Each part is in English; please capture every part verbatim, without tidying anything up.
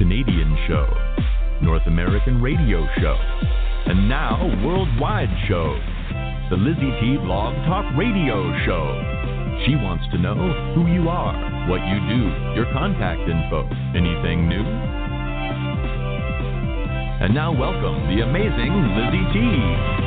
Canadian show, North American radio show, and now worldwide show, the Lizzie T Blog Talk Radio Show. She wants to know who you are, what you do, your contact info, anything new. And now welcome the amazing Lizzie T.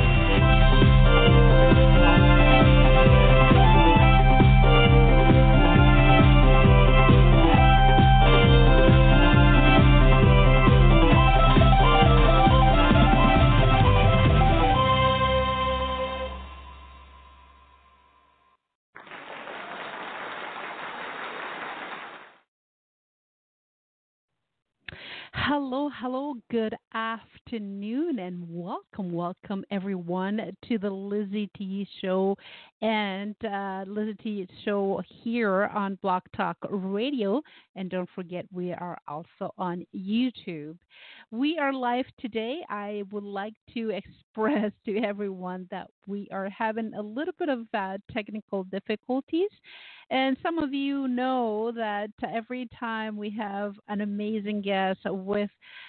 Hello, hello, good afternoon, and welcome, welcome everyone to the Lizzie T Show and uh, Lizzie T Show here on Blog Talk Radio. And don't forget, we are also on YouTube. We are live today. I would like to express to everyone that we are having a little bit of uh, technical difficulties. And some of you know that every time we have an amazing guest with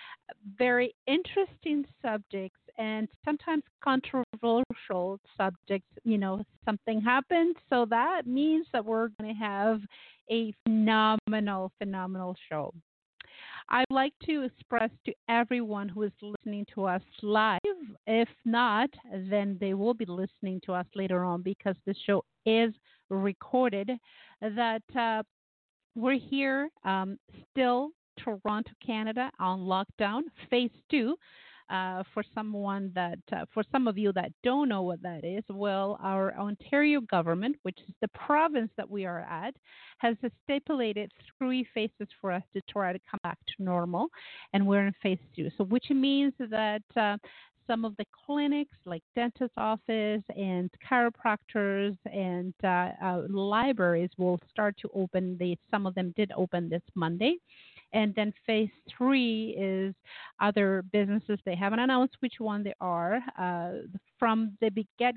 very interesting subjects and sometimes controversial subjects, you know, something happens. So that means that we're going to have a phenomenal, phenomenal show. I'd like to express to everyone who is listening to us live, if not, then they will be listening to us later on because the show is recorded, that uh, we're here um, still, Toronto, Canada, on lockdown, phase two. Uh, for someone that, uh, for some of you that don't know what that is, well, our Ontario government, which is the province that we are at, has stipulated three phases for us to try to come back to normal, and we're in phase two. So, which means that uh, some of the clinics, like dentist office and chiropractors and uh, uh, libraries, will start to open. They, some of them did open this Monday. And then phase three is other businesses. They haven't announced which one they are. Uh, from the get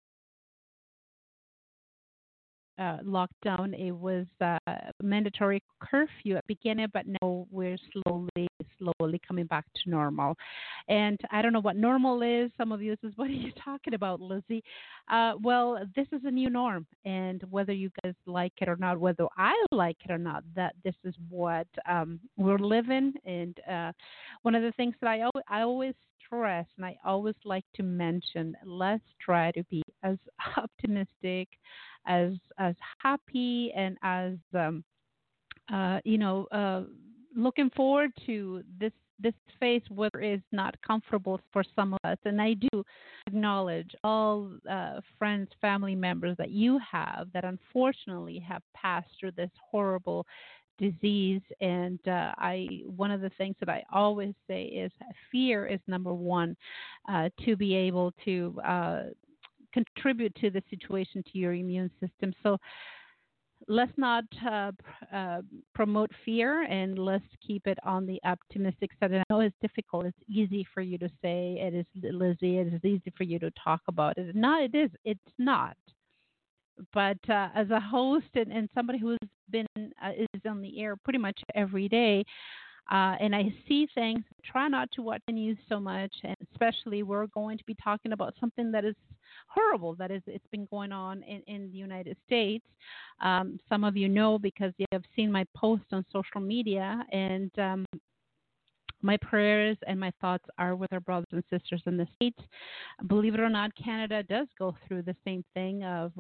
uh, lockdown, it was uh, mandatory curfew at the beginning, but now we're slowly, slowly coming back to normal. And I don't know what normal is. Some of you says, what are you talking about, Lizzie? Uh, well, this is a new norm. And whether you guys like it or not, whether I like it or not, that this is what um, we're living. And uh, one of the things that I, al- I always stress, and I always like to mention, let's try to be as optimistic, as as happy, and as um, uh, you know, uh, looking forward to this this phase, whether it's not comfortable for some of us. And I do acknowledge all uh, friends, family members that you have that unfortunately have passed through this horrible disease. And uh, I, one of the things that I always say is fear is number one, uh, to be able to uh, contribute to the situation, to your immune system. So let's not uh, uh, promote fear, and let's keep it on the optimistic side. And I know it's difficult. It's easy for you to say. It is, Lizzie. It is easy for you to talk about it. No, it is. It's not. But uh, as a host and, and somebody who's been uh, is on the air pretty much every day, uh, and I see things, try not to watch the news so much, and especially we're going to be talking about something that is horrible, that is, it's been going on in, in the United States. Um, some of you know because you have seen my posts on social media, and um, my prayers and my thoughts are with our brothers and sisters in the States. Believe it or not, Canada does go through the same thing of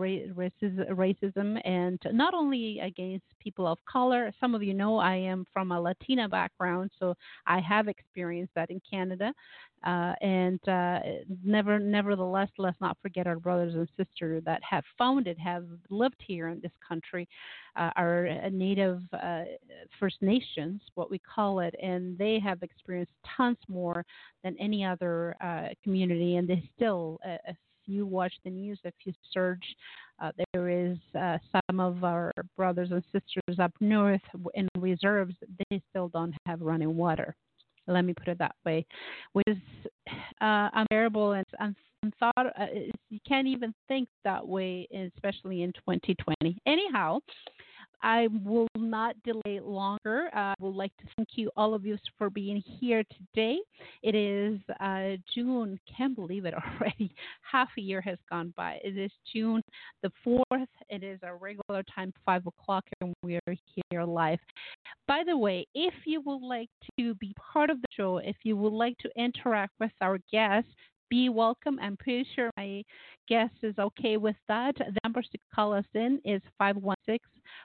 racism, and not only against people of color. Some of you know I am from a Latina background, so I have experienced that in Canada. Uh, and uh, never, nevertheless, let's not forget our brothers and sisters that have founded, have lived here in this country, uh, our Native uh, First Nations, what we call it, and they have experienced tons more than any other uh, community, and they still, uh, if you watch the news, if you search, uh, there is uh, some of our brothers and sisters up north in reserves, they still don't have running water. Let me put it that way, which is uh, unbearable and unthought. Uh, you can't even think that way, especially in twenty twenty. Anyhow, I will not delay longer. Uh, I would like to thank you, all of you, for being here today. It is uh, June. Can't believe it already. Half a year has gone by. It is June the fourth. It is our regular time, five o'clock, and we are here live. By the way, if you would like to be part of the show, if you would like to interact with our guests, be welcome. I'm pretty sure my guest is okay with that. The numbers to call us in is five one six,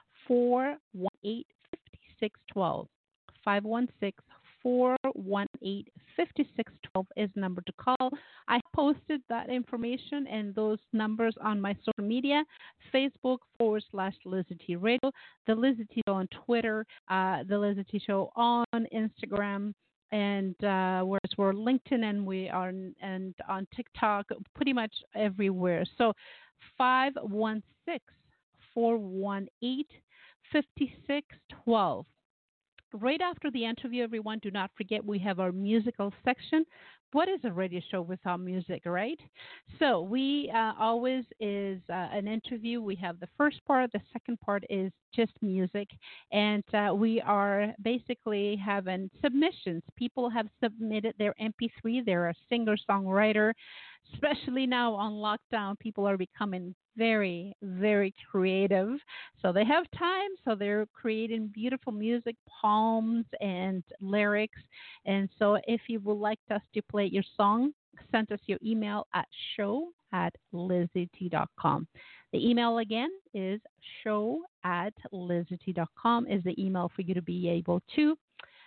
four one eight, five six one two. five one six, four one eight, five six one two is the number to call. I posted that information and those numbers on my social media, Facebook forward slash Lizzie T Radio, the Lizzie T Show on Twitter, uh, the Lizzie T Show on Instagram, and uh, whereas we're LinkedIn and we are and on TikTok, pretty much everywhere. So five one six, four one eight, five six one two. Right after the interview, everyone, do not forget we have our musical section. What is a radio show without music, right? So we uh, always is uh, an interview. We have the first part. The second part is just music. And uh, we are basically having submissions. People have submitted their M P three. They're a singer-songwriter. Especially now on lockdown, people are becoming very, very creative. So they have time, so they're creating beautiful music, poems, and lyrics. And so if you would like us to play your song, send us your email at show at lizzie t dot com. The email again is show at lizzie t dot com is the email for you to be able to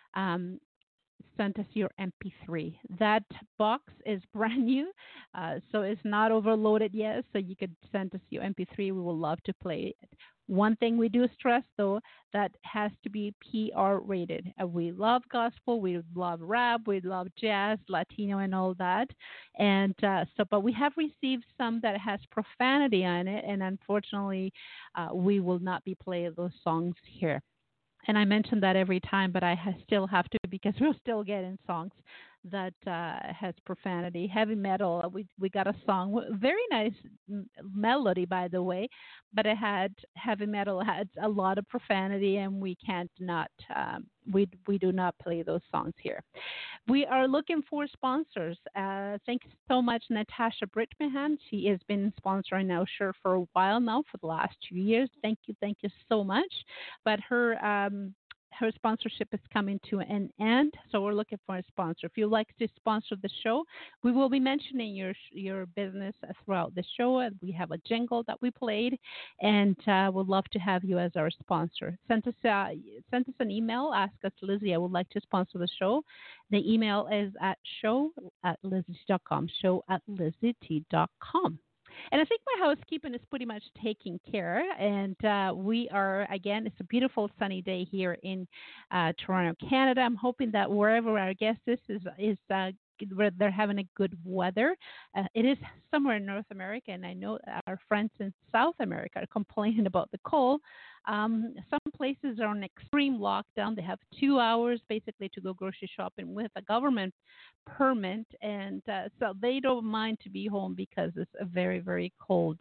um, send us your M P three. That box is brand new, uh, so it's not overloaded yet, so you could send us your M P three. We will love to play it. One thing we do stress, though, that has to be P R rated. Uh, we love gospel, we love rap, we love jazz, Latino, and all that. And uh, so, but we have received some that has profanity on it, and unfortunately, uh, we will not be playing those songs here. And I mention that every time, but I ha- still have to because we're still getting songs that uh, has profanity. Heavy metal, uh, we we got a song, very nice m- melody, by the way, but it had heavy metal had a lot of profanity, and we can't not um, we we do not play those songs here. We are looking for sponsors. Uh, thanks so much, Natasha Britmahan. She has been sponsoring our show for a while now, for the last two years. Thank you, thank you so much. But her um, her sponsorship is coming to an end, so we're looking for a sponsor. If you'd like to sponsor the show, we will be mentioning your your business throughout the show. We have a jingle that we played, and uh, we'd love to have you as our sponsor. Send us uh, send us an email. Ask us, Lizzie, I would like to sponsor the show. The email is at show at lizzie dot com. Show at lizzie dot com. And I think my housekeeping is pretty much taken care. And uh, we are, again, it's a beautiful sunny day here in uh, Toronto, Canada. I'm hoping that wherever our guest is, is, is uh, where they're having a good weather. Uh, it is somewhere in North America, and I know our friends in South America are complaining about the cold. Um, some places are on extreme lockdown. They have two hours basically to go grocery shopping with a government permit, and uh, so they don't mind to be home because it's a very, very cold.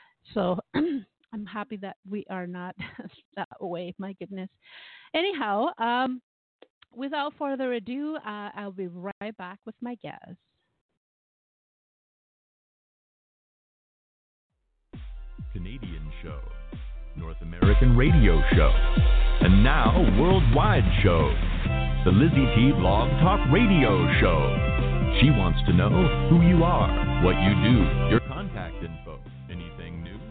So I'm happy that we are not that way. My goodness. Anyhow, um, without further ado, uh, I'll be right back with my guest. Canadian show, North American radio show, and now worldwide show, the Lizzie T Blog Talk Radio Show. She wants to know who you are, what you do, your contact info. Anything new?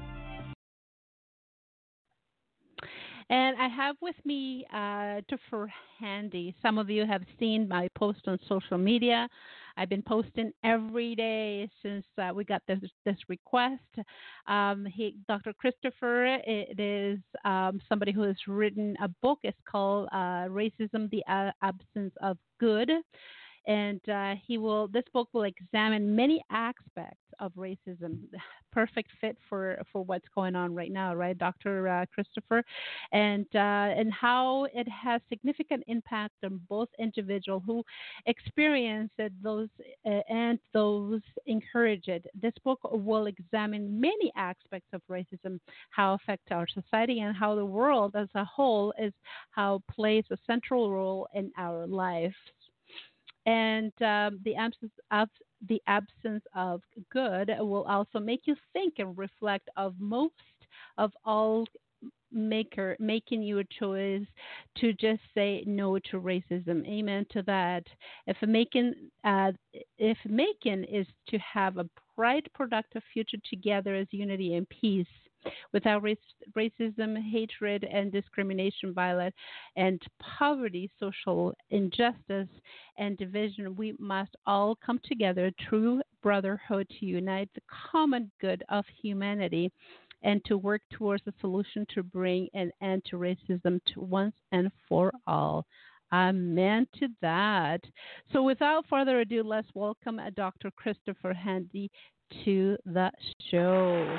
And I have with me uh, Topher Handy. Some of you have seen my post on social media. I've been posting every day since uh, we got this this request. Um, he, Doctor Christopher, it is um, somebody who has written a book. It's called uh, Racism, the Absence of Good. and uh, he will. This book will examine many aspects of racism. Perfect fit for for what's going on right now, right, Doctor Uh, Christopher, and uh, and how it has significant impact on both individuals who experience it, those uh, and those encourage it. This book will examine many aspects of racism, how it affects our society, and how the world as a whole is how plays a central role in our lives. And um, the absence of the absence of good will also make you think and reflect of most of all maker making you a choice to just say no to racism. Amen to that. If making uh, if making is to have a bright, productive future together as unity and peace, without race, racism, hatred, and discrimination, violence, and poverty, social injustice, and division, we must all come together, true brotherhood, to unite the common good of humanity and to work towards a solution to bring an end to racism to once and for all. Amen to that. So, without further ado, let's welcome uh, Doctor Christopher Handy to the show.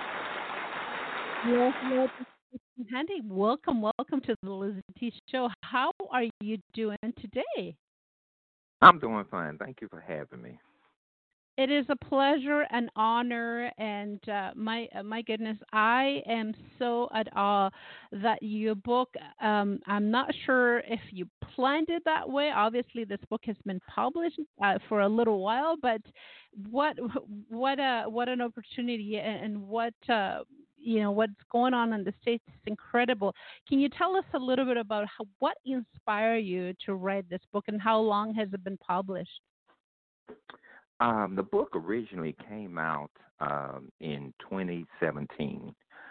Yes, yes, Handy, welcome, welcome to the Lizzie T Show. How are you doing today? I'm doing fine. Thank you for having me. It is a pleasure and honor, and uh, my uh, my goodness, I am so at awe that your book. Um, I'm not sure if you planned it that way. Obviously, this book has been published uh, for a little while, but what what a what an opportunity, and, and what uh, you know what's going on in the States is incredible. Can you tell us a little bit about how, what inspired you to write this book, and how long has it been published? Um, the book originally came out um, in twenty seventeen,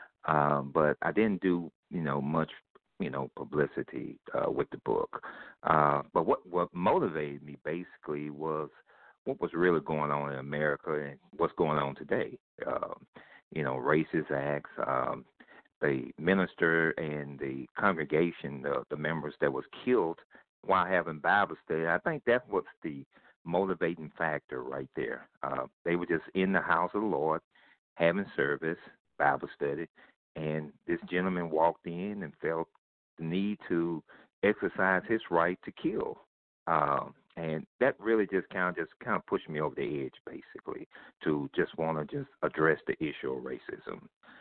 um, but I didn't do, you know, much, you know, publicity uh, with the book. Uh, but what, what motivated me basically was what was really going on in America and what's going on today. Um, you know, racist acts, um, the minister and the congregation, the, the members that was killed while having Bible study. I think that was the motivating factor right there. Uh, they were just in the house of the Lord, having service, Bible study, and this gentleman walked in and felt the need to exercise his right to kill. Um, and that really just kind of just kind of pushed me over the edge, basically, to just want to just address the issue of racism.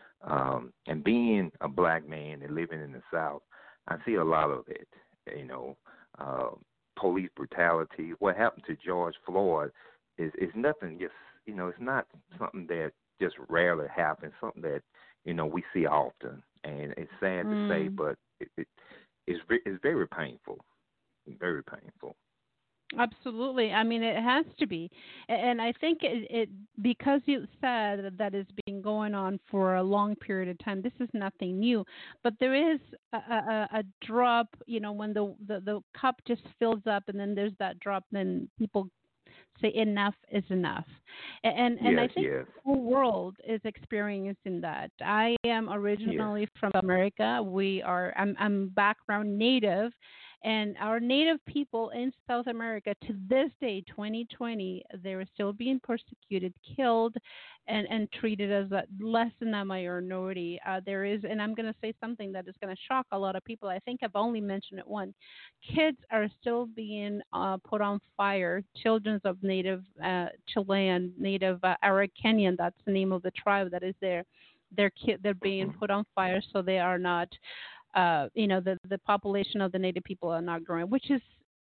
Um, and being a black man and living in the South, I see a lot of it, you know. Uh, police brutality. What happened to George Floyd is is nothing. Just you know, it's not something that just rarely happens. Something that you know we see often, and it's sad mm. to say, but it, it it's it's very painful. Very painful. Absolutely. I mean, it has to be. And I think it, it because you said that it's been going on for a long period of time, this is nothing new. But there is a, a, a drop, you know, when the, the, the cup just fills up and then there's that drop, then people say enough is enough. And and yes, I think yes. the whole world is experiencing that. I am originally yes. from America. We are I'm I'm background native, and our native people in South America to this day, twenty twenty, they are still being persecuted, killed, and, and treated as a less than a minority. Uh, there is, and I'm going to say something that is going to shock a lot of people. I think I've only mentioned it once. Kids are still being uh, put on fire. Children of native uh, Chilean, native uh, Araucanian, that's the name of the tribe that is there. They're ki- they're being put on fire, so they are not. Uh, you know, the, the population of the native people are not growing, which is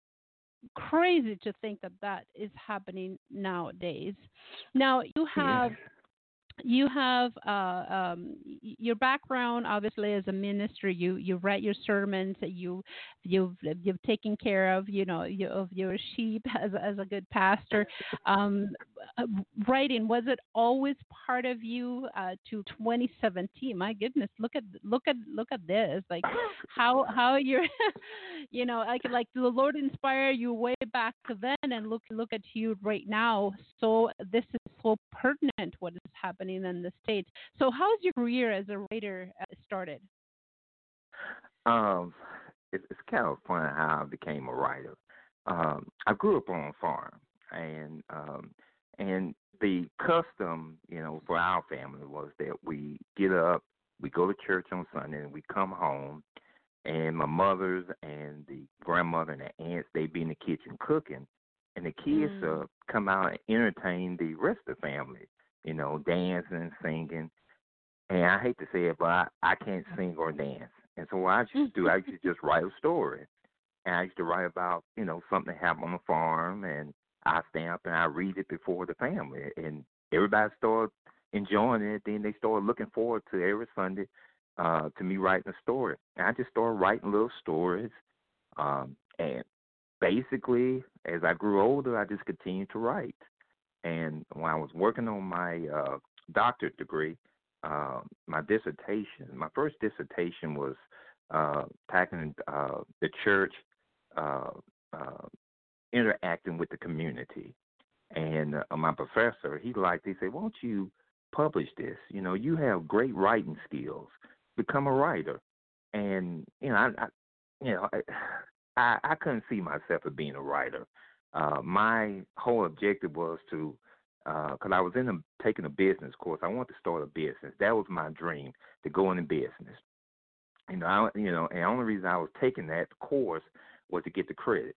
crazy to think that that is happening nowadays. Now, you have... Yeah. You have uh, um, your background, obviously, as a minister. You you write your sermons. You you've you've taken care of you know you, of your sheep as as a good pastor. Um, writing, was it always part of you? Uh, to twenty seventeen, my goodness, look at look at look at this. Like how how you're, you know, like like the Lord inspired you way back then, and look look at you right now. So this is so pertinent. What is happening in the States. So how's your career as a writer started? Um, it, it's kind of funny how I became a writer. um, I grew up on a farm, and um, and the custom, you know, for our family was that we get up, we go to church on Sunday, and we come home, and my mother's and the grandmother and the aunts, they be in the kitchen cooking, and the kids Mm. uh, come out and entertain the rest of the family, you know, dancing and singing. And I hate to say it, but I, I can't sing or dance. And so what I used to do, I used to just write a story. And I used to write about, you know, something that happened on the farm, and I stand up and I read it before the family. And everybody started enjoying it. Then they started looking forward to every Sunday uh, to me writing a story. And I just started writing little stories. Um, and basically, as I grew older, I just continued to write. And when I was working on my uh, doctorate degree, uh, my dissertation, my first dissertation was uh, tackling uh, the church uh, uh, interacting with the community. And uh, my professor, he liked, he said, why don't you publish this? You know, you have great writing skills. Become a writer. And, you know, I, I you know, I, I couldn't see myself as being a writer. Uh, my whole objective was to, because uh, I was in a, taking a business course. I wanted to start a business. That was my dream, to go into business. You know, I, you know, and the only reason I was taking that course was to get the credit,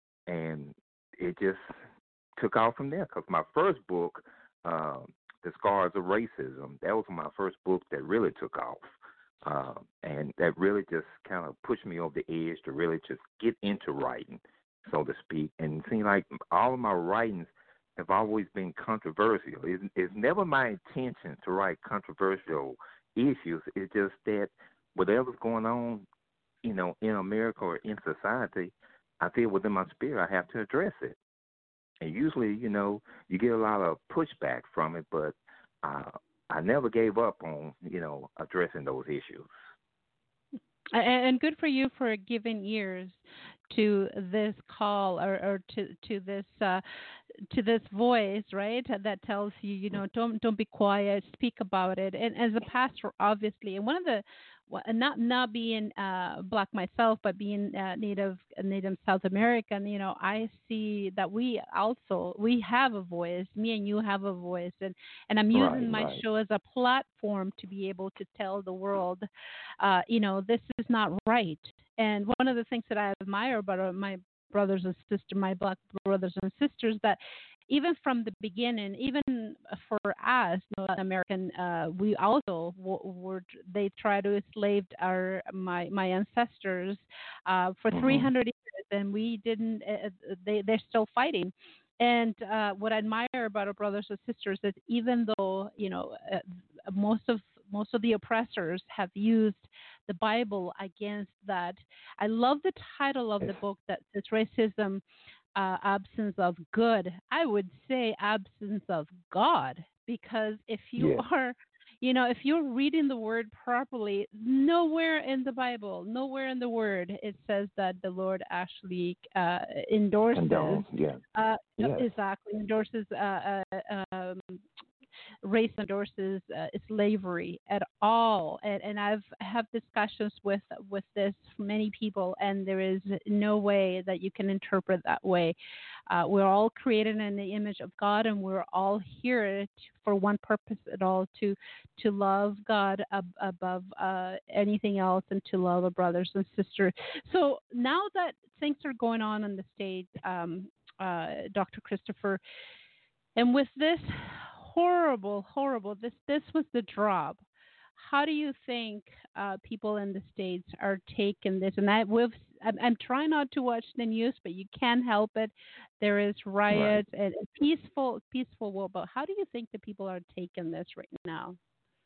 and it just took off from there. Because my first book, uh, The Scars of Racism, that was my first book that really took off, uh, and that really just kind of pushed me over the edge to really just get into writing, so to speak. And it seemed like all of my writings have always been controversial. It's, it's never my intention to write controversial issues. It's just that whatever's going on, you know, in America or in society, I feel within my spirit I have to address it. And usually, you know, you get a lot of pushback from it, but uh, I never gave up on, you know, addressing those issues. And good for you for giving ears to this call, or, or to to this uh, to this voice, right? That tells you, you know, don't don't be quiet, speak about it. And as a pastor, obviously, and one of the well, not not being uh, black myself, but being uh, native native South American, you know, I see that we also we have a voice. Me and you have a voice, and and I'm using Right, my right. show as a platform to be able to tell the world, uh, you know, this is not right. And one of the things that I admire about my brothers and sisters, my black brothers and sisters, that even from the beginning, even for us, you know, Latin American, uh, we also w- were. They tried to enslave our my my ancestors uh, for three Mhm. hundred years, and we didn't. Uh, they they're still fighting. And uh, what I admire about our brothers and sisters is, even though, you know, uh, most of most of the oppressors have used the Bible against that. I love the title of Yes. the book that says racism, uh, absence of good. I would say absence of God, because if you Yes. are, you know, if you're reading the word properly, nowhere in the Bible, nowhere in the word, it says that the Lord actually uh, endorses, Condone. Yeah. uh, Yes. exactly, endorses uh, uh, um, race endorses uh, slavery at all. And, and I've have discussions with with this for many people, and there is no way that you can interpret that way. Uh, we're all created in the image of God, and we're all here to, for one purpose at all, to to love God ab- above uh, anything else, and to love our brothers and sisters. So now that things are going on in the state, um, uh, Doctor Christopher, and with this horrible, horrible, this this was the drop. How do you think uh, people in the states are taking this? And I, we've, I'm, I'm trying not to watch the news, but you can't help it. There is Right. riots and and peaceful, peaceful war. But how do you think the people are taking this right now?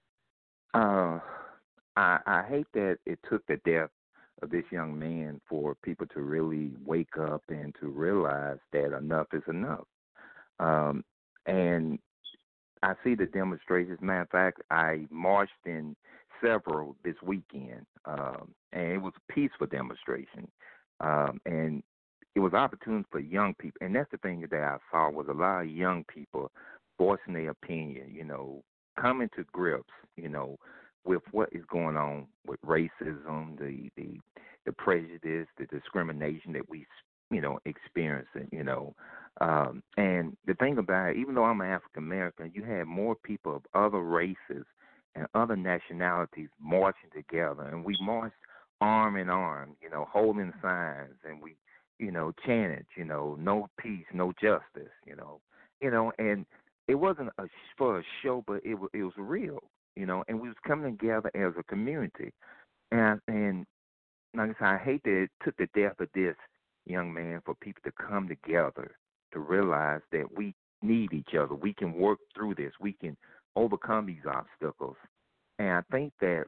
Uh, I I hate that it took the death of this young man for people to really wake up and to realize that enough is enough. Um, and I see the demonstrations. Matter of fact, I marched in several this weekend, um, and it was a peaceful demonstration. Um, and it was opportune for young people, and that's the thing that I saw was a lot of young people voicing their opinion. You know, coming to grips, you know, with what is going on with racism, the the the prejudice, the discrimination that we you know, experiencing, you know. Um, and the thing about it, even though I'm an African American, you had more people of other races and other nationalities marching together, and we marched arm in arm, you know, holding signs, and we, you know, chanted, you know, no peace, no justice, you know, you know, and it wasn't a for a show, but it was it was real, you know, and we was coming together as a community, and and like I said, I hate that it took the death of this young man for people to come together to realize that we need each other. We can work through this. We can overcome these obstacles. And I think that,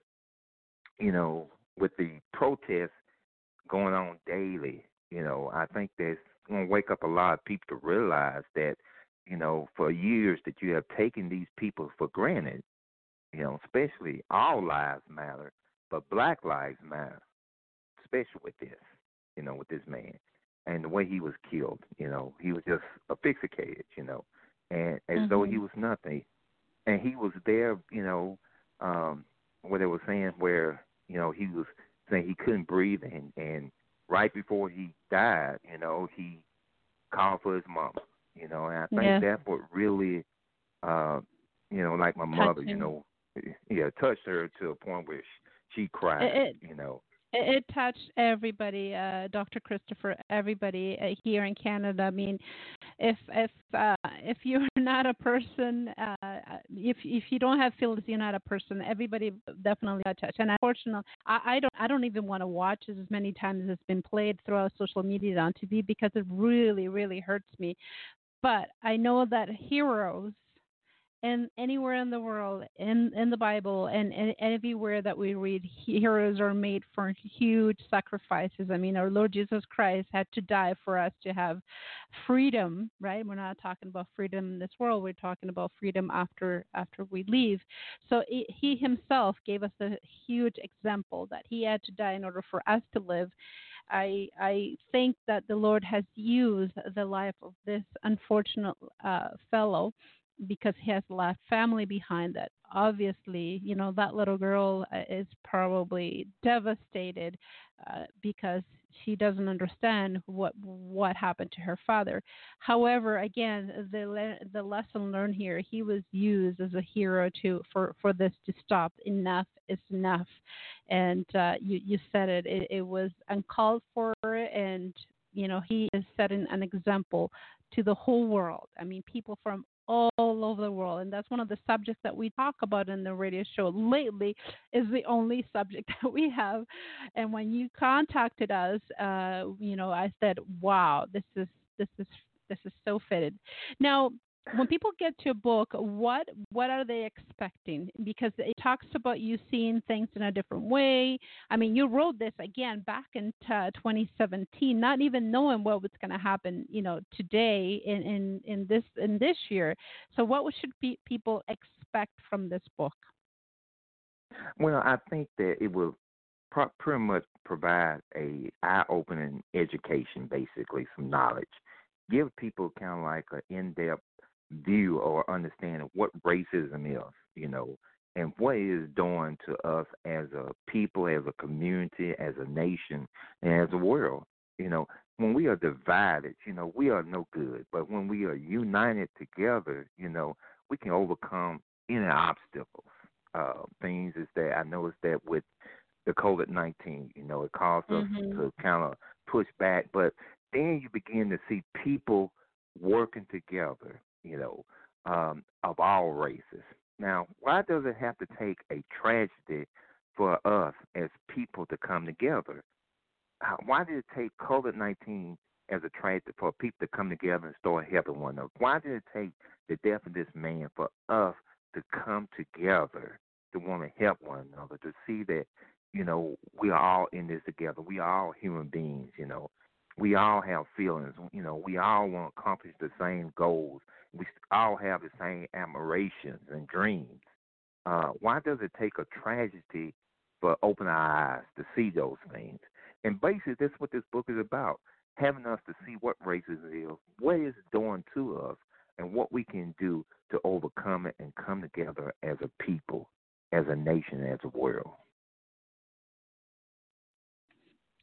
you know, with the protests going on daily, you know, I think that's going to wake up a lot of people to realize that, you know, for years that you have taken these people for granted, you know, especially all lives matter, but black lives matter, especially with this, you know, with this man and the way he was killed. You know, he was just asphyxiated, you know, and as mm-hmm. though he was nothing. And he was there, you know, um, where they were saying where, you know, he was saying he couldn't breathe, and, and right before he died, you know, he called for his mama, you know, and I think yeah. that's what really, uh, you know, like my mother, you know, yeah, touched her to a point where she, she cried, it, you know. It, it touched everybody, uh, Doctor Christopher, everybody uh, here in Canada. I mean, if if uh, if you're not a person, uh, if if you don't have feelings, you're not a person. Everybody definitely got touched. And unfortunately, I, I don't I don't even want to watch it as many times as it's been played throughout social media on T V because it really really hurts me. But I know that heroes. And anywhere in the world, in, in the Bible, and, and everywhere that we read, heroes are made for huge sacrifices. I mean, our Lord Jesus Christ had to die for us to have freedom, right? We're not talking about freedom in this world. We're talking about freedom after after we leave. So it, he himself gave us a huge example that he had to die in order for us to live. I I think that the Lord has used the life of this unfortunate uh, fellow because he has left family behind that obviously, you know, that little girl uh, is probably devastated uh, because she doesn't understand what what happened to her father. However, again, the le- the lesson learned here, he was used as a hero to for, for this to stop. Enough is enough. And uh, you, you said it, it, it was uncalled for, and, you know, he is setting an example to the whole world. I mean, people from all over the world, and that's one of the subjects that we talk about in the radio show lately, is the only subject that we have. And when you contacted us, uh, you know, I said, wow, this is this is this is so fitted. Now, when people get to a book, what what are they expecting? Because it talks about you seeing things in a different way. I mean, you wrote this again back in uh, twenty seventeen, not even knowing what was going to happen, you know, today in, in, in this in this year. So, what should pe- people expect from this book? Well, I think that it will pro- pretty much provide a eye-opening education, basically some knowledge, give people kind of like an in-depth view or understanding what racism is, you know, and what it is doing to us as a people, as a community, as a nation, and as a world. You know, when we are divided, you know, we are no good. But when we are united together, you know, we can overcome any obstacles. Uh, things is that I noticed that with the COVID nineteen, you know, it caused mm-hmm. us to kind of push back. But then you begin to see people working together, you know, um, of all races. Now, why does it have to take a tragedy for us as people to come together? How, why did it take COVID nineteen as a tragedy for people to come together and start helping one another? Why did it take the death of this man for us to come together to want to help one another, to see that, you know, we are all in this together. We are all human beings, you know. We all have feelings. You know, we all want to accomplish the same goals. We all have the same admirations and dreams. Uh, why does it take a tragedy for open our eyes to see those things? And basically, that's what this book is about, having us to see what racism is, what it's doing to us, and what we can do to overcome it and come together as a people, as a nation, as a world.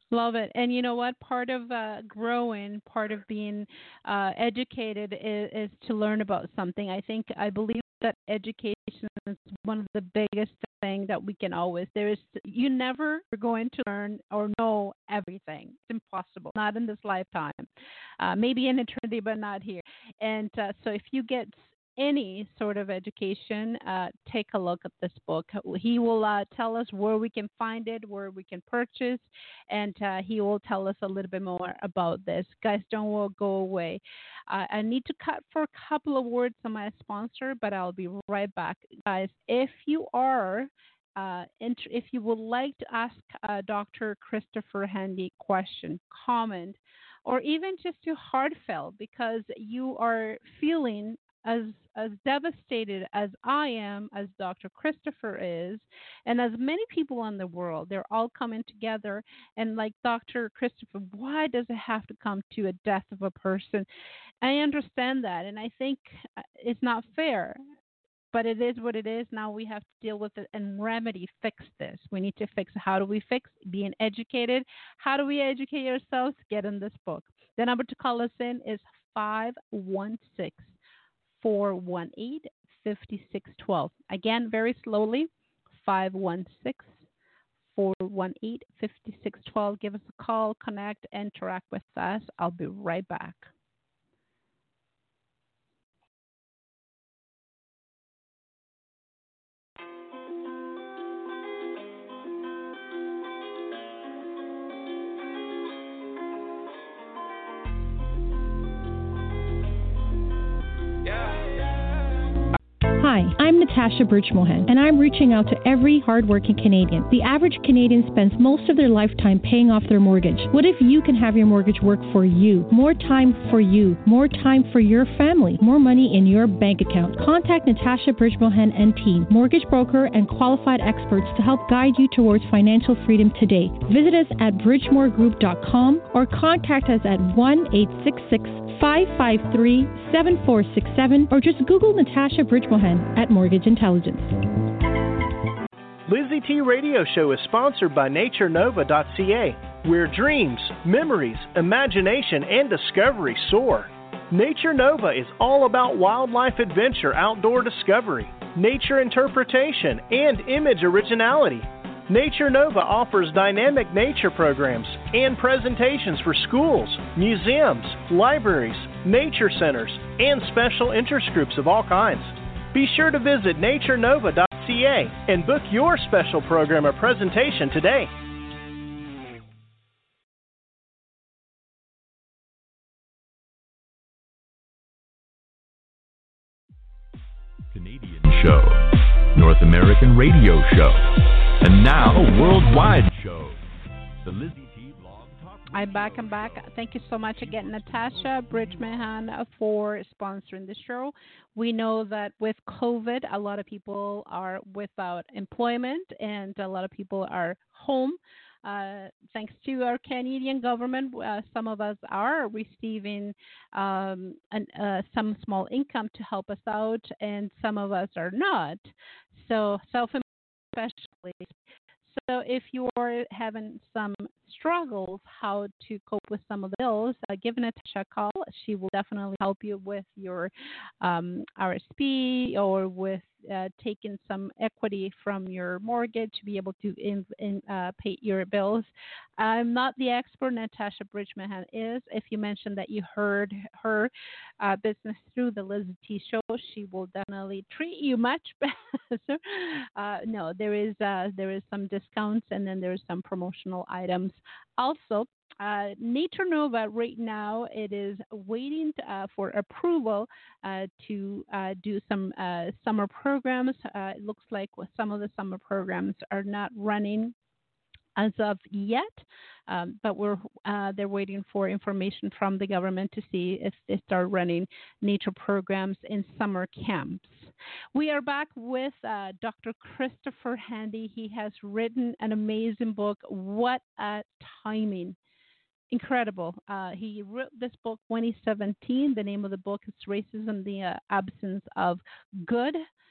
Love it. And you know what? Part of uh, growing, part of being uh, educated is, is to learn about something. I think, I believe that education is one of the biggest thing that we can always, there is, you never are going to learn or know everything. It's impossible. Not in this lifetime. Uh, maybe in eternity, but not here. And uh, so if you get any sort of education, uh, take a look at this book. He will uh, tell us where we can find it, where we can purchase, and uh, he will tell us a little bit more about this. Guys, don't go away. Uh, I need to cut for a couple of words on my sponsor, but I'll be right back. Guys, if you are uh, int- if you would like to ask uh, Doctor Christopher Handy a question, comment, or even just do heartfelt because you are feeling as as devastated as I am, as Doctor Christopher is, and as many people in the world, they're all coming together. And like Doctor Christopher, why does it have to come to a death of a person? I understand that, and I think uh, it's not fair. But it is what it is. Now we have to deal with it and remedy, fix this. We need to fix it. How do we fix being educated? How do we educate ourselves? Get in this book. The number to call us in is five one six, four one eight, five six one two. Again, very slowly, five one six, four one eight, five six one two. Give us a call, connect, interact with us. I'll be right back. Hi, I'm Natasha Birchmohan, and I'm reaching out to every hardworking Canadian. The average Canadian spends most of their lifetime paying off their mortgage. What if you can have your mortgage work for you? More time for you. More time for your family. More money in your bank account. Contact Natasha Birchmohan and team, mortgage broker and qualified experts to help guide you towards financial freedom today. Visit us at bridgemore group dot com or contact us at one eight six six, five five three, seven four six seven or just Google Natasha Birchmohan at Mortgage Intelligence. Lizzie T Radio Show is sponsored by nature nova dot c a, where dreams, memories, imagination, and discovery soar. Nature Nova is all about wildlife adventure, outdoor discovery, nature interpretation, and image originality. Nature Nova offers dynamic nature programs and presentations for schools, museums, libraries, nature centers, and special interest groups of all kinds. Be sure to visit nature nova dot c a and book your special program or presentation today. Canadian show, North American radio show, and now worldwide show. The Lizzie T Blog Talk. I'm back. I'm back. Thank you so much again, Natasha Birchmohan, for sponsoring the show. We know that with COVID, a lot of people are without employment and a lot of people are home. Uh, thanks to our Canadian government, uh, some of us are receiving um, an, uh, some small income to help us out, and some of us are not. So, self-employed especially. So if you're having some struggles how to cope with some of the bills, uh, give Natasha a call. She will definitely help you with your um, R S P or with uh, taking some equity from your mortgage to be able to in, in, uh, pay your bills. I'm not the expert. Natasha Birchmohan is. If you mentioned that you heard her uh, business through the Liz T Show, she will definitely treat you much better. uh, no, there is uh, there is some discounts and then there's some promotional items. Also, uh, Nature Nova right now it is waiting uh, for approval uh, to uh, do some uh, summer programs. Uh, it looks like some of the summer programs are not running as of yet, um, but we're uh, they're waiting for information from the government to see if they start running nature programs in summer camps. We are back with uh, Doctor Christopher Handy. He has written an amazing book. What a timing. Incredible. Uh, he wrote this book twenty seventeen. The name of the book is Racism, the uh, Absence of Good.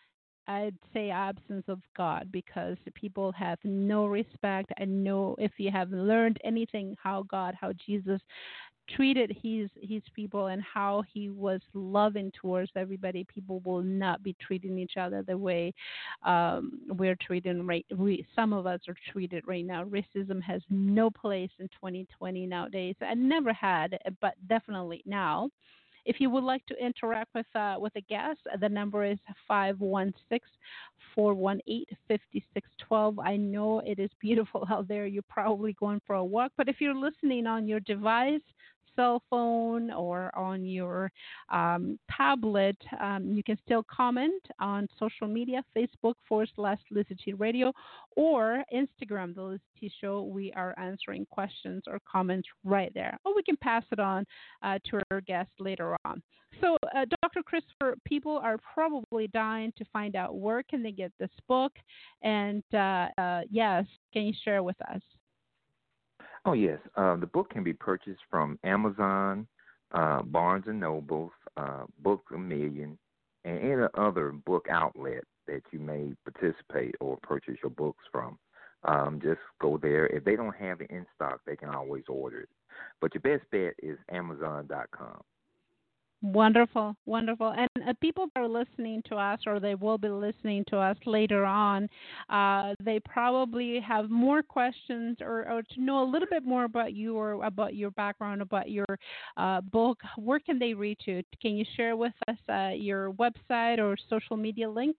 I'd say absence of God, because people have no respect and no, if you have learned anything, how God, how Jesus treated his his people and how he was loving towards everybody, people will not be treating each other the way um, we're treating right. We some of us are treated right now. Racism has no place in twenty twenty nowadays. I never had, but definitely now. If you would like to interact with uh, with a guest, the number is five one six, four one eight, five six one two. I know it is beautiful out there. You're probably going for a walk, but if you're listening on your device, cell phone, or on your um, tablet, um, you can still comment on social media, Facebook forward slash Lizzie T Radio, or Instagram, The Lizzie T Show. We are answering questions or comments right there. Or we can pass it on uh, to our guest later on. So, uh, Doctor Christopher, people are probably dying to find out where can they get this book. And, uh, uh, yes, can you share with us? Oh, yes. Uh, the book can be purchased from Amazon, uh, Barnes and Noble, uh, Book a Million, and any other book outlet that you may participate or purchase your books from. Um, just go there. If they don't have it in stock, they can always order it. But your best bet is Amazon dot com. Wonderful, wonderful. And uh, people that are listening to us, or they will be listening to us later on, uh, they probably have more questions, or, or to know a little bit more about you, or about your background, about your uh, book. Where can they reach you? Can you share with us uh, your website or social media link?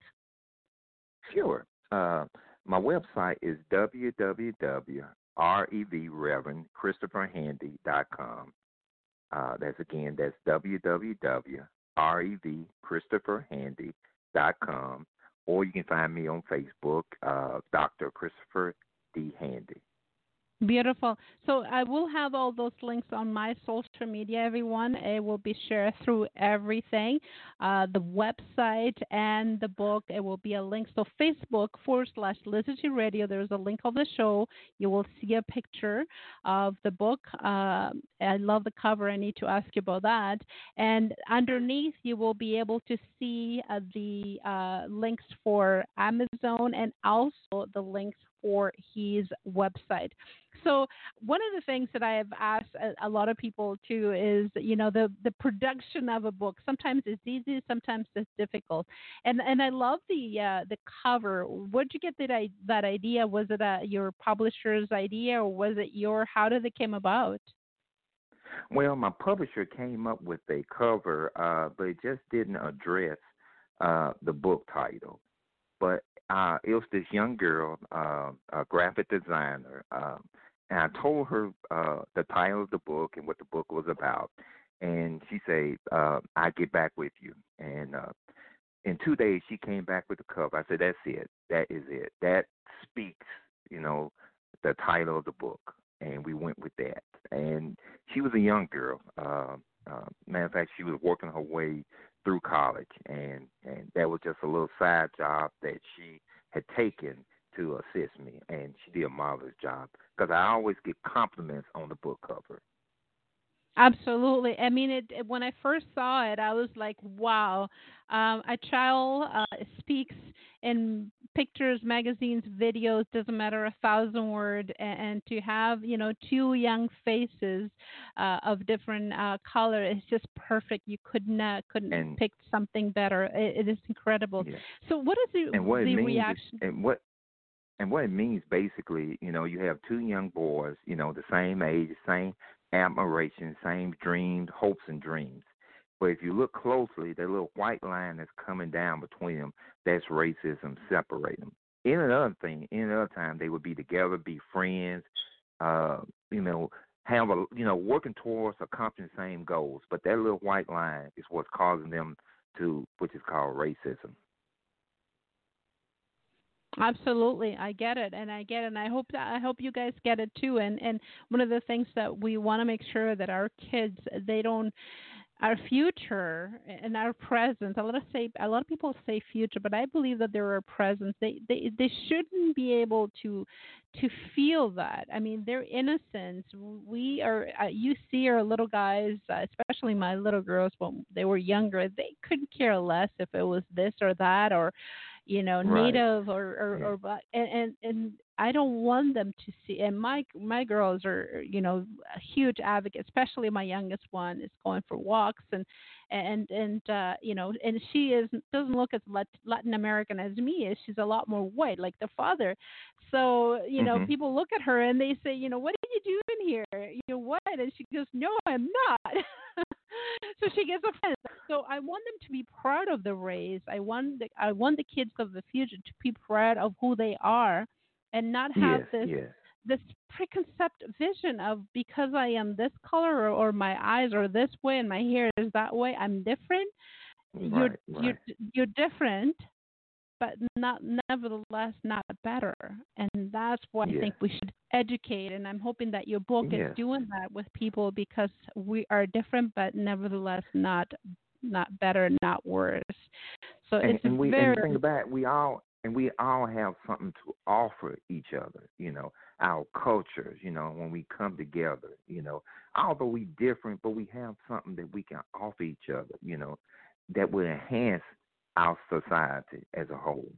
Sure. Uh, my website is w w w dot rev reverend christopher handy dot com. Uh, that's again, that's w w w dot rev christopher handy dot com, or you can find me on Facebook, uh, Doctor Christopher D. Handy. Beautiful. So I will have all those links on my social media, everyone. It will be shared through everything, uh, the website and the book. It will be a link. So Facebook forward slash Lizzie T Radio. There's a link of the show. You will see a picture of the book. Uh, I love the cover. I need to ask you about that. And underneath, you will be able to see uh, the uh, links for Amazon, and also the links for his website. So one of the things that I have asked a, a lot of people too is, you know, the, the production of a book. Sometimes it's easy, sometimes it's difficult. And and I love the uh, the cover. Where'd you get that that idea? Was it a, your publisher's idea, or was it your? How did it came about? Well, my publisher came up with a cover, uh, but it just didn't address uh, the book title. But uh, it was this young girl, uh, a graphic designer, um, and I told her uh, the title of the book and what the book was about. And she said, uh, I'll get back with you. And uh, in two days, she came back with the cover. I said, that's it. That is it. That speaks, you know, the title of the book. And we went with that. And she was a young girl. Uh, uh, matter of fact, she was working her way through college, and, and that was just a little side job that she had taken to assist me, and she did a marvelous job, because I always get compliments on the book cover. Absolutely. I mean, it, it, when I first saw it, I was like, wow. Um, a child uh, speaks in pictures, magazines, videos, doesn't matter, a thousand word, and, and to have, you know, two young faces uh, of different uh, color is just perfect. You couldn't uh, couldn't and, pick something better. It, it is incredible. Yeah. So what is the, and what the it means reaction? Is, and what and what it means basically, you know, you have two young boys, you know, the same age, same admiration, same dreams, hopes and dreams. But if you look closely, that little white line that's coming down between them, that's racism separating them. Any other thing, any other time, they would be together, be friends, uh, you know, have a, you know, working towards accomplishing the same goals. But that little white line is what's causing them to, which is called racism. Absolutely, I get it, and I get it, and I hope that I hope you guys get it too. And and one of the things that we want to make sure that our kids, they don't, our future and our present. A lot of say a lot of people say future, but I believe that they're our present. They they they shouldn't be able to to feel that. I mean, their innocence. We are. Uh, you see our little guys, uh, especially my little girls when they were younger. They couldn't care less if it was this or that, or you know, Right. native or or, Yeah. or black, and, and and I don't want them to see. And my my girls are, you know, a huge advocate, especially my youngest one is going for walks and and and uh, you know, and she is doesn't look as Lat- Latin American as me is. She's a lot more white, like the father. So you know, Mhm. people look at her and they say, you know, what are you doing here? You're white, and she goes, no, I'm not. So she gets offended. So I want them to be proud of the race. I want the I want the kids of the future to be proud of who they are, and not have Yes. this Yes. this preconceived vision of because I am this color or, or my eyes are this way and my hair is that way, I'm different. You're Right. you're Right. you're different, but not nevertheless not better. And that's why I Yes. think we should educate. And I'm hoping that your book is Yes. doing that with people because we are different, but nevertheless not not better, not worse. So And it's and we and very the thing about it, we all and we all have something to offer each other. You know, our cultures. You know, when we come together. You know, although we different, but we have something that we can offer each other. You know, that will enhance our society as a whole.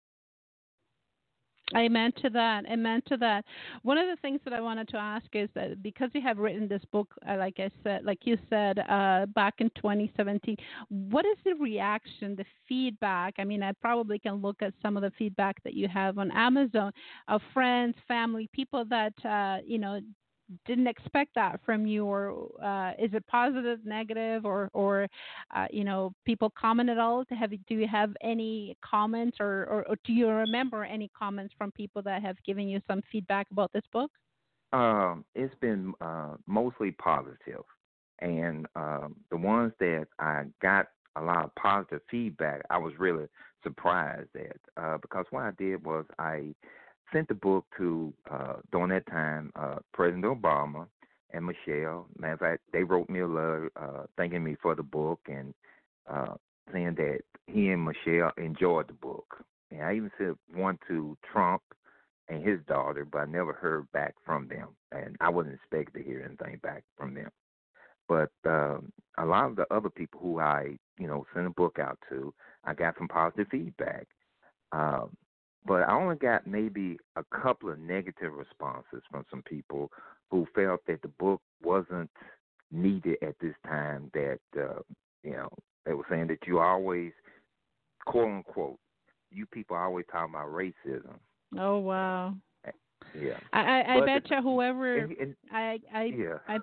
Amen to that. Amen to that. One of the things that I wanted to ask is that because you have written this book, uh, like I said, like you said, uh, back in twenty seventeen, what is the reaction, the feedback? I mean, I probably can look at some of the feedback that you have on Amazon of friends, family, people that, uh, you know, didn't expect that from you, or uh, is it positive, negative, or or uh, you know, people comment at all? To have do you have any comments, or, or or do you remember any comments from people that have given you some feedback about this book? Um, it's been uh, mostly positive, and um, the ones that I got a lot of positive feedback, I was really surprised at uh, because what I did was I sent the book to uh, during that time uh, President Obama and Michelle. Matter of fact, they wrote me a letter uh, thanking me for the book and uh, saying that he and Michelle enjoyed the book. And I even sent one to Trump and his daughter, but I never heard back from them, and I wasn't expecting to hear anything back from them. But um, a lot of the other people who I, you know, sent a book out to, I got some positive feedback. Um, but I only got maybe a couple of negative responses from some people who felt that the book wasn't needed at this time. That uh, you know, they were saying that you always, quote unquote, you people always talk about racism. Oh wow! Yeah, I I, I but bet the, you whoever and, and, I I yeah, I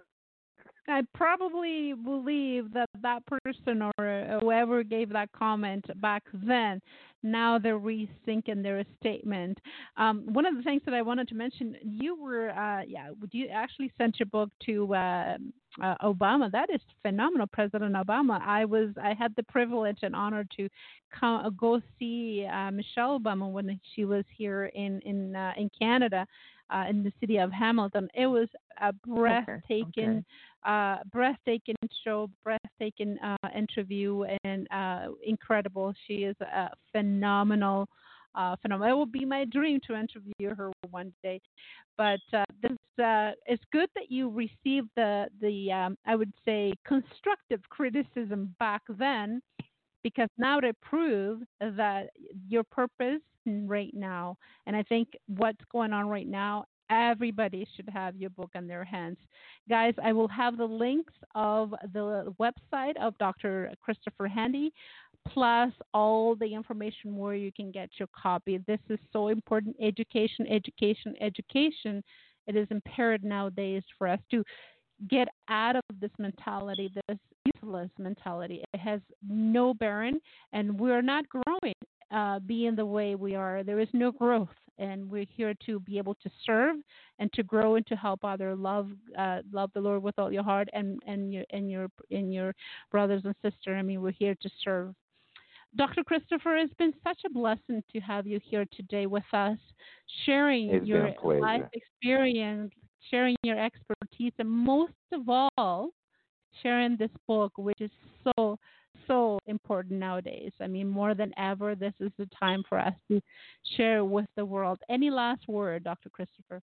I probably believe that that person or uh, whoever gave that comment back then, now they're rethinking their statement. Um, one of the things that I wanted to mention, you were, uh, yeah, would you actually sent your book to uh, uh, Obama? That is phenomenal, President Obama. I was, I had the privilege and honor to come, go see uh, Michelle Obama when she was here in in uh, in Canada. Uh, in the city of Hamilton. It was a okay, breathtaking, okay, uh, breathtaking show, breathtaking uh, interview, and uh, incredible. She is a phenomenal, uh, phenomenal. It will be my dream to interview her one day. But uh, this, uh, it's good that you received the the um, I would say constructive criticism back then, because now they prove that your purpose right now, and I think what's going on right now, everybody should have your book in their hands. Guys, I will have the links of the website of Doctor Christopher Handy, plus all the information where you can get your copy. This is so important. Education, education, education. It is imperative nowadays for us to get out of this mentality, this useless mentality. It has no bearing, and we're not growing uh, being the way we are. There is no growth, and we're here to be able to serve and to grow and to help others. Love, uh, love the Lord with all your heart, and and your and your and your brothers and sisters. I mean, we're here to serve. Doctor Christopher, it's been such a blessing to have you here today with us, sharing it's been your a pleasure. life experience, sharing your expertise, and most of all, sharing this book, which is so, so important nowadays. I mean, more than ever, this is the time for us to share with the world. Any last word, Doctor Christopher?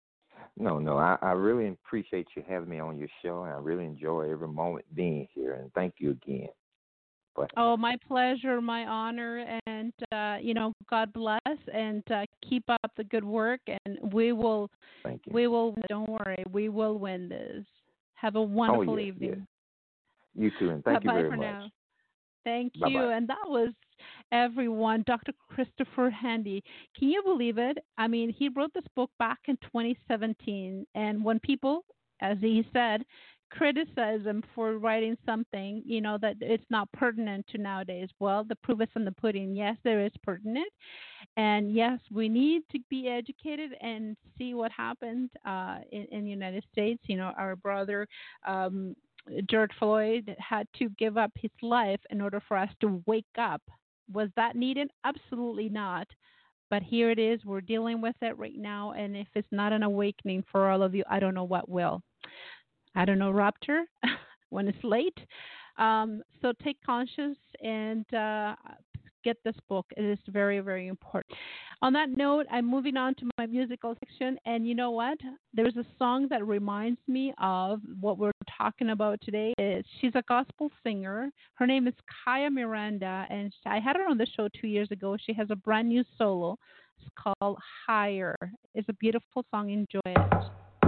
No, no, I, I really appreciate you having me on your show, and I really enjoy every moment being here. And thank you again. But Oh, my pleasure, my honor. And and uh, you know, God bless, and uh, keep up the good work, and we will, Thank you. we will. Don't worry, we will win this. Have a wonderful oh, yes, evening. Yes. You too, and thank Bye-bye you very for much. now. Thank Bye-bye. you. And that was everyone. Doctor Christopher Handy. Can you believe it? I mean, he wrote this book back in twenty seventeen. And when people, as he said, criticize him for writing something, you know, that it's not pertinent to nowadays, well, the proof is in the pudding. Yes, there is pertinent. And yes, we need to be educated and see what happened uh, in, in the United States. You know, our brother, um, George Floyd, had to give up his life in order for us to wake up. Was that needed? Absolutely not. But here it is. We're dealing with it right now. And if it's not an awakening for all of you, I don't know what will. I don't know, Raptor, when it's late. Um, so take conscious and uh, get this book. It is very, very important. On that note, I'm moving on to my musical section. And you know what? There's a song that reminds me of what we're talking about today. She's a gospel singer. Her name is Kaya Miranda, and I had her on the show two years ago. She has a brand new solo. It's called Higher. It's a beautiful song. Enjoy it.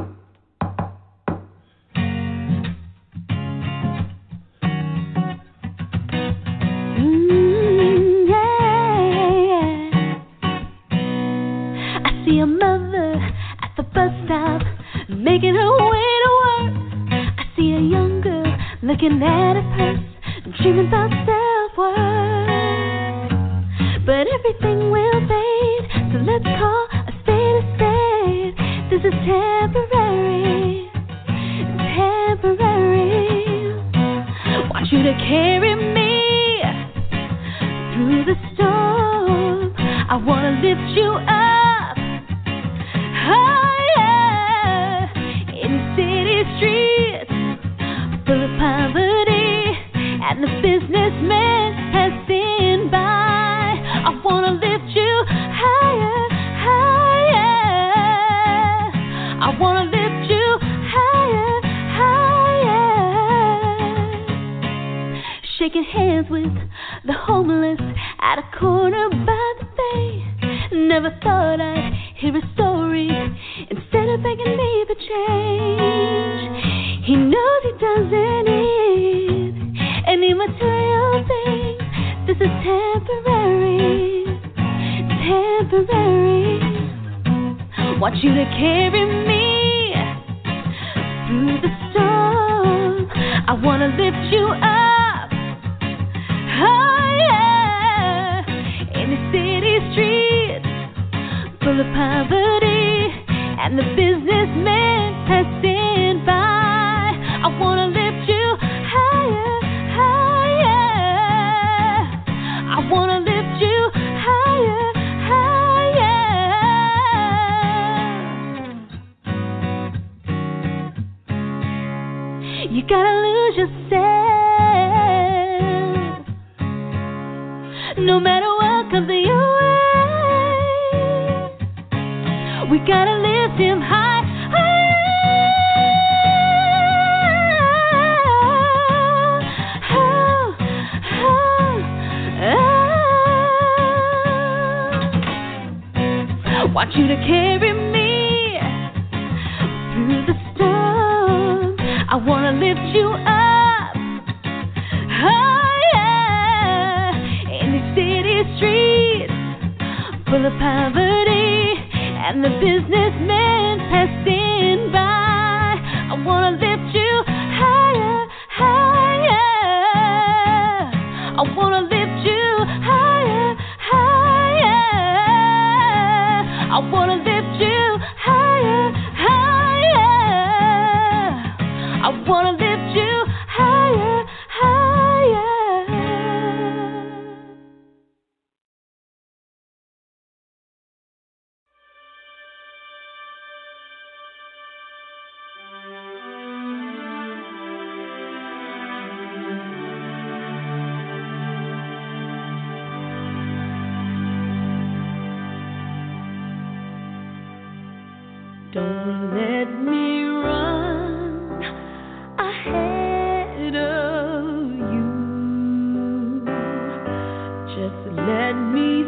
A mother at the bus stop making her way to work. I see a young girl looking at her purse, dreaming about self-worth. But everything will fade, so let's call a spade a spade. This is temporary, temporary. Want you to carry me through the storm. I wanna lift you up higher in city streets full of poverty, and the businessmen passing by. I wanna lift you higher, higher. I wanna lift you higher, higher. Shaking hands with the homeless at a corner by the bay. Never thought I'd hear a story instead of begging me for change. He knows he doesn't need any material thing. This is temporary, temporary. Want you to carry me through the storm. I wanna lift you up higher in the city streets full of poverty, and the businessmen passing by. I wanna lift you higher, higher. I wanna lift you higher, higher. You gotta lose yourself, no matter what comes your way. We gotta lift him high, high, oh, oh, oh. Want you to carry me through the storm. I wanna lift you up higher in the city streets full of poverty, and the businessmen passing by. I wanna lift you higher, higher. I wanna lift you higher, higher. I wanna lift you higher, higher. I wanna lift you higher, higher. Don't let me run ahead of you. Just let me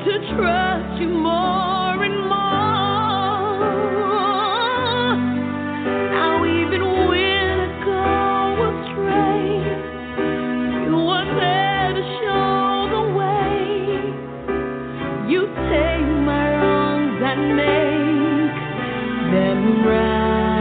to trust you more and more. Now even when I go astray, you are there to show the way. You take my wrongs and make them right.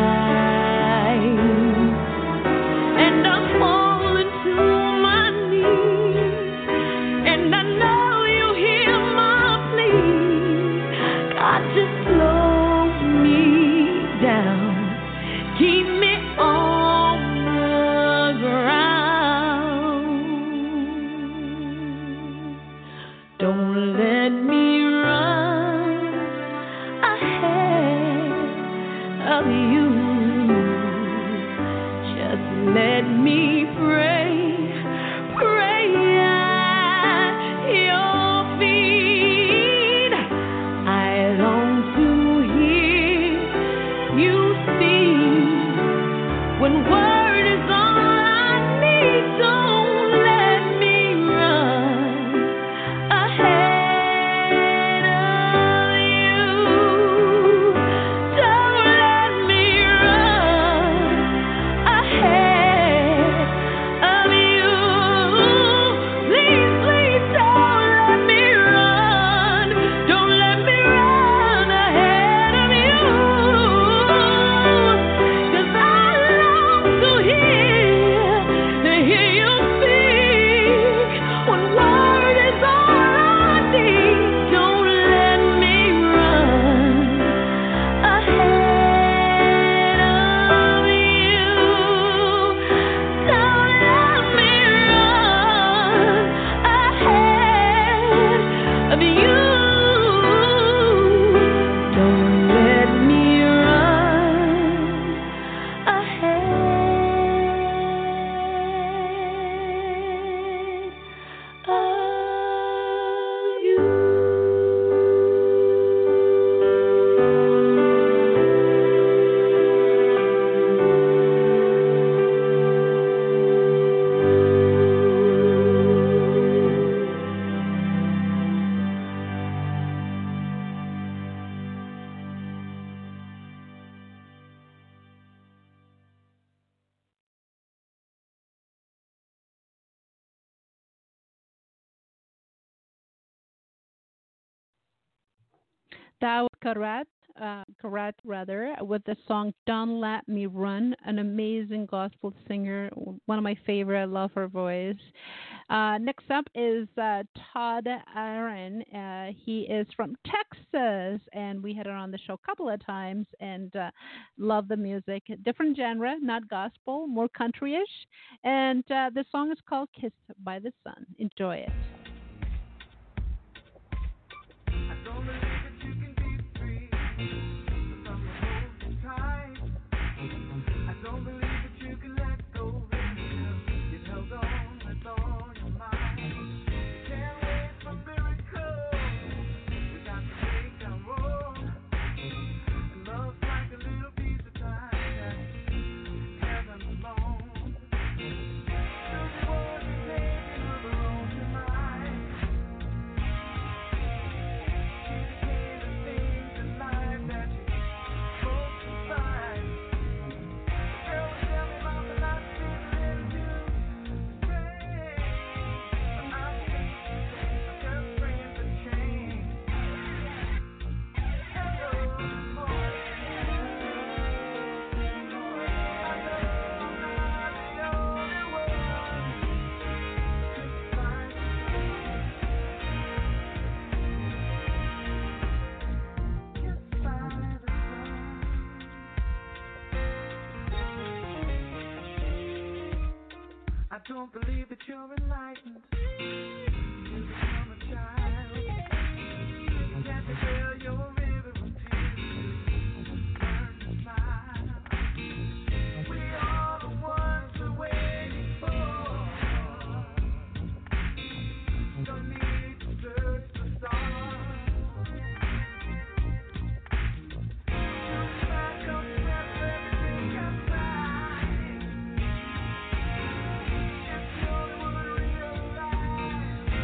That was Karat, uh, Karat rather, with the song "Don't Let Me Run." An amazing gospel singer, one of my favorite. I love her voice. Uh, next up is uh, Todd Aaron. Uh, he is from Texas, and we had her on the show a couple of times, and uh, love the music. Different genre, not gospel, more country-ish. And uh, the song is called "Kissed by the Sun." Enjoy it. I don't believe that you're enlightened. You become a child. You can't feel your river of tears. Learn to smile. We are the ones we're waiting for. Don't need to search the stars. Realize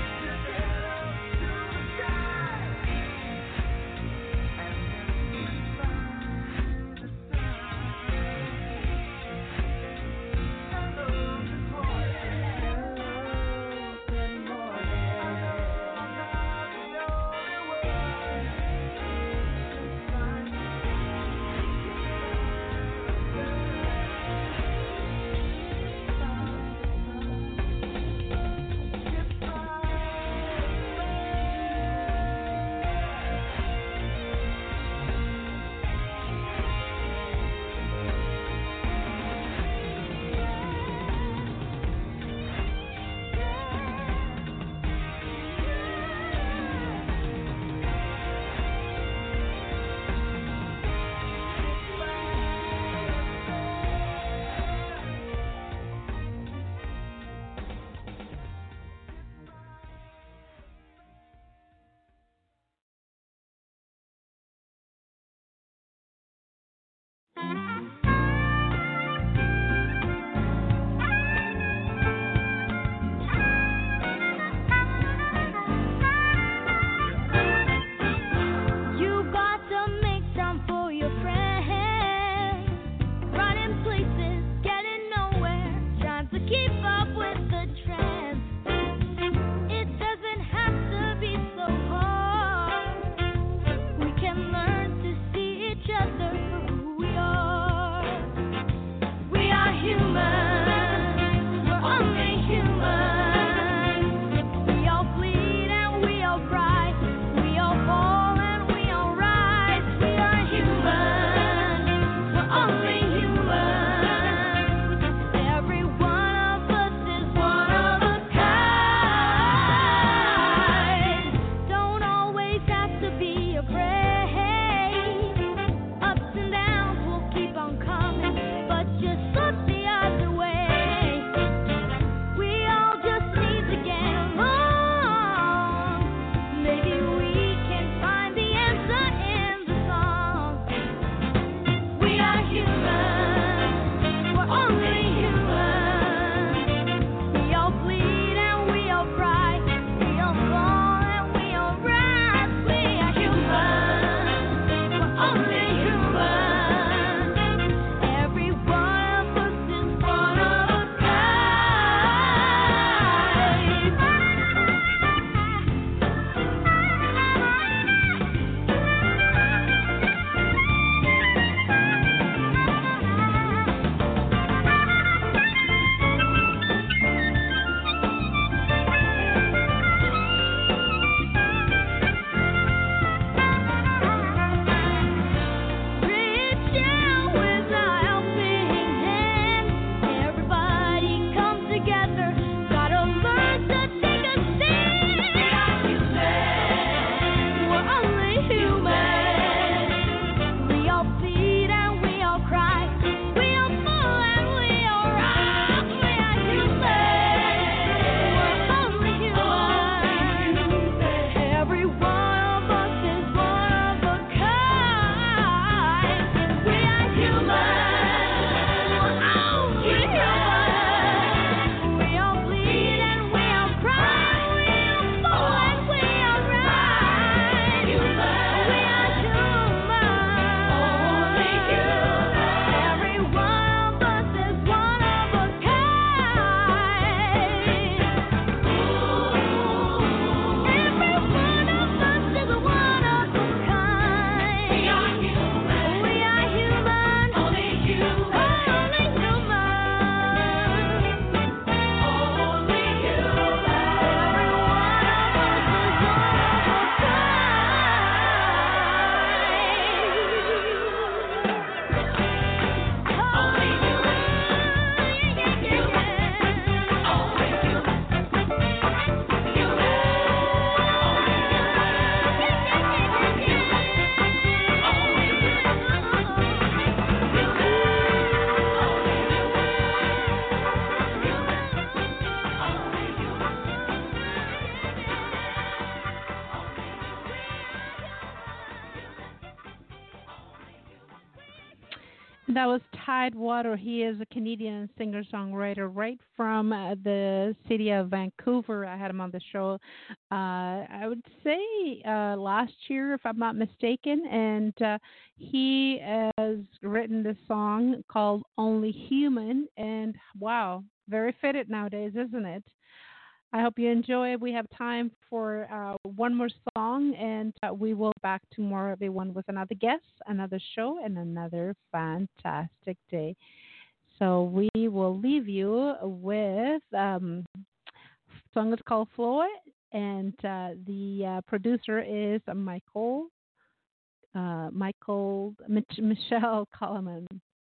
That was Tidewater. He is a Canadian singer-songwriter right from uh, the city of Vancouver. I had him on the show, uh, I would say uh, last year, if I'm not mistaken. And uh, he has written this song called Only Human. And wow, very fitted nowadays, isn't it? I hope you enjoy. We have time for uh, one more song, and uh, we will back tomorrow, everyone, with another guest, another show, and another fantastic day. So we will leave you with um, the song is called Floyd, and uh, the uh, producer is Michael uh, Michael Mich- Michelle Coleman.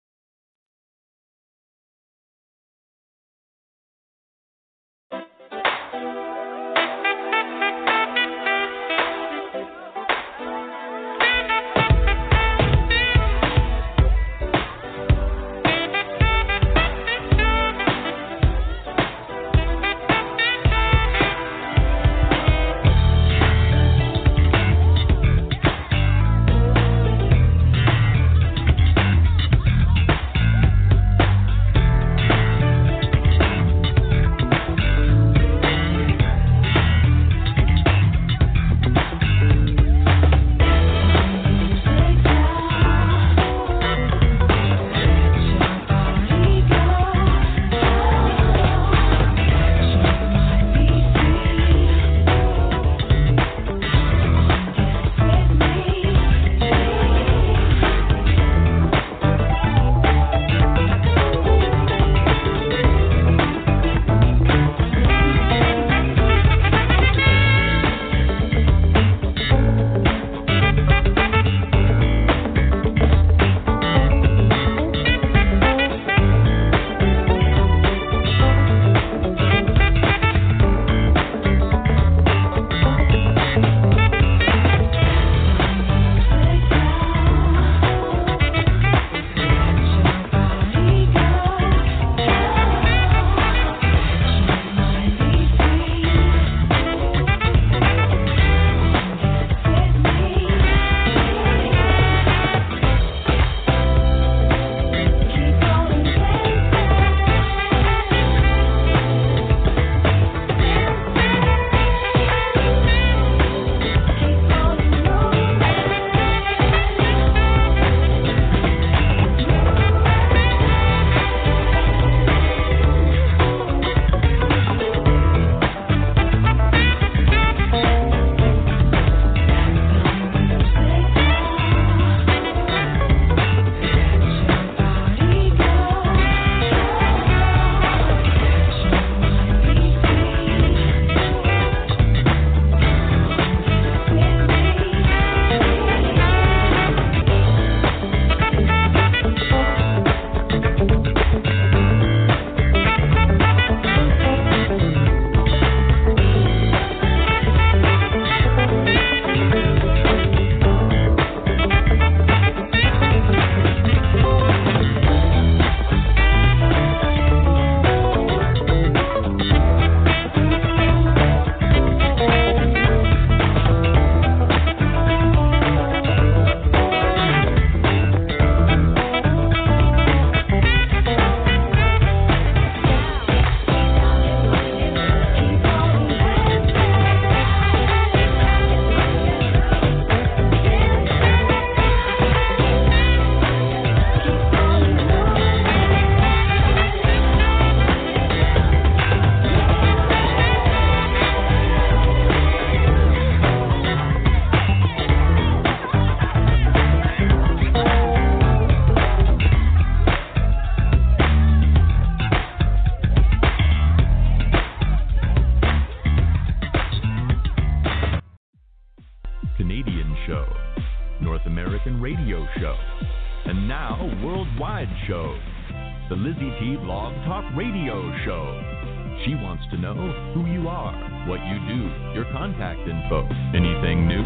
radio show, and now worldwide shows. The Lizzie T Blog Talk Radio Show. She wants to know who you are, what you do, your contact info. Anything new?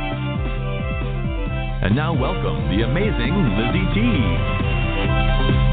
And now welcome the amazing Lizzie T.